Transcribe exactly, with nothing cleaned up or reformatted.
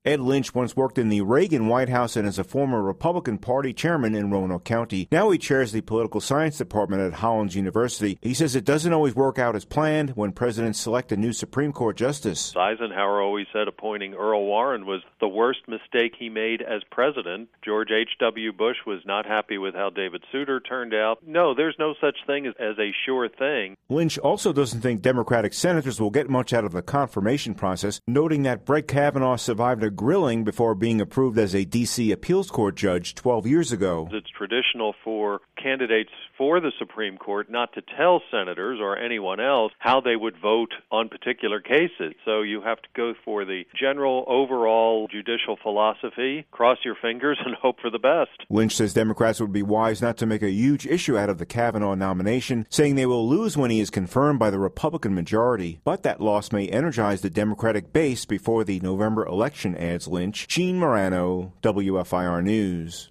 Ed Lynch once worked in the Reagan White House and is a former Republican Party chairman in Roanoke County. Now he chairs the political science department at Hollins University. He says it doesn't always work out as planned when presidents select a new Supreme Court justice. Eisenhower always said appointing Earl Warren was the worst mistake he made as president. George H W. Bush was not happy with how David Souter turned out. No, there's no such thing as, as a sure thing. Lynch also doesn't think Democratic senators will get much out of the confirmation process, noting that Brett Kavanaugh survived a grilling before being approved as a D C appeals court judge twelve years ago. It's traditional for candidates for the Supreme Court not to tell senators or anyone else how they would vote on particular cases. So you have to go for the general overall judicial philosophy, cross your fingers, and hope for the best. Lynch says Democrats would be wise not to make a huge issue out of the Kavanaugh nomination, saying they will lose when he is confirmed by the Republican majority. But that loss may energize the Democratic base before the November election, adds Lynch. Gene Marrano, W F I R News.